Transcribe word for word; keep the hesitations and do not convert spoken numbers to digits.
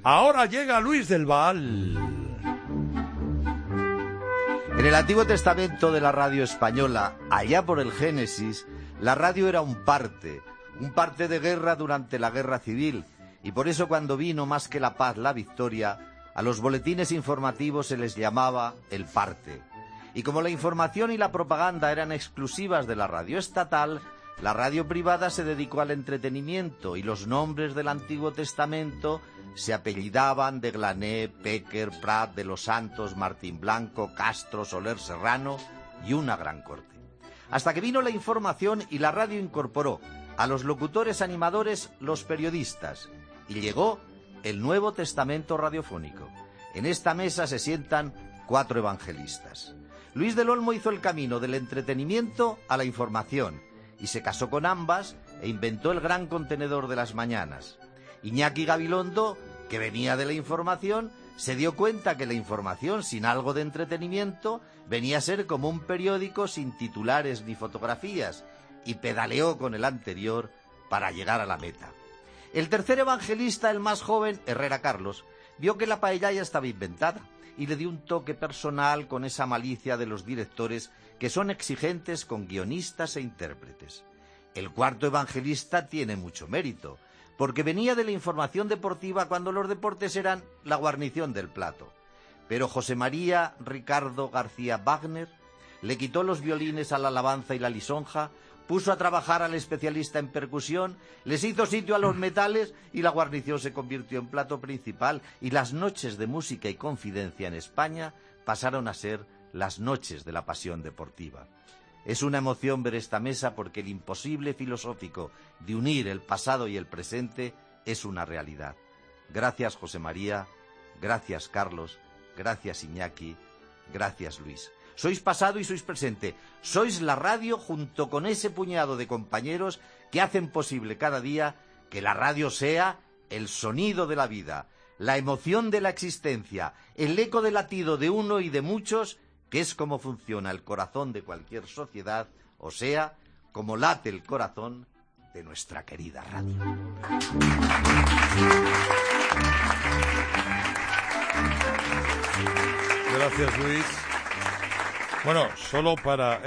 Ahora llega Luis del Val. En el Antiguo Testamento de la radio española, allá por el Génesis, la radio era un parte, un parte de guerra durante la Guerra Civil, y por eso cuando vino más que la paz la victoria, a los boletines informativos se les llamaba el parte. Y como la información y la propaganda eran exclusivas de la radio estatal, la radio privada se dedicó al entretenimiento y los nombres del Antiguo Testamento se apellidaban de Glané, Péquer, Prat, de los Santos, Martín Blanco, Castro, Soler Serrano y una gran corte. Hasta que vino la información y la radio incorporó a los locutores animadores los periodistas y llegó el Nuevo Testamento radiofónico. En esta mesa se sientan cuatro evangelistas. Luis del Olmo hizo el camino del entretenimiento a la información y se casó con ambas e inventó el gran contenedor de las mañanas. Iñaki Gabilondo, que venía de la información, se dio cuenta que la información sin algo de entretenimiento venía a ser como un periódico sin titulares ni fotografías y pedaleó con el anterior para llegar a la meta. El tercer evangelista, el más joven, Herrera Carlos, vio que la paella ya estaba inventada y le dio un toque personal con esa malicia de los directores que son exigentes con guionistas e intérpretes. El cuarto evangelista tiene mucho mérito, porque venía de la información deportiva cuando los deportes eran la guarnición del plato. Pero José María Ricardo García Wagner le quitó los violines a la alabanza y la lisonja, puso a trabajar al especialista en percusión, les hizo sitio a los metales y la guarnición se convirtió en plato principal y las noches de música y confidencia en España pasaron a ser las noches de la pasión deportiva. Es una emoción ver esta mesa porque el imposible filosófico de unir el pasado y el presente es una realidad. Gracias, José María, gracias, Carlos, gracias, Iñaki, gracias, Luis. Sois pasado y sois presente. Sois la radio junto con ese puñado de compañeros que hacen posible cada día que la radio sea el sonido de la vida, la emoción de la existencia, el eco del latido de uno y de muchos, que es como funciona el corazón de cualquier sociedad, o sea, como late el corazón de nuestra querida radio. Gracias, Luis. Bueno, solo para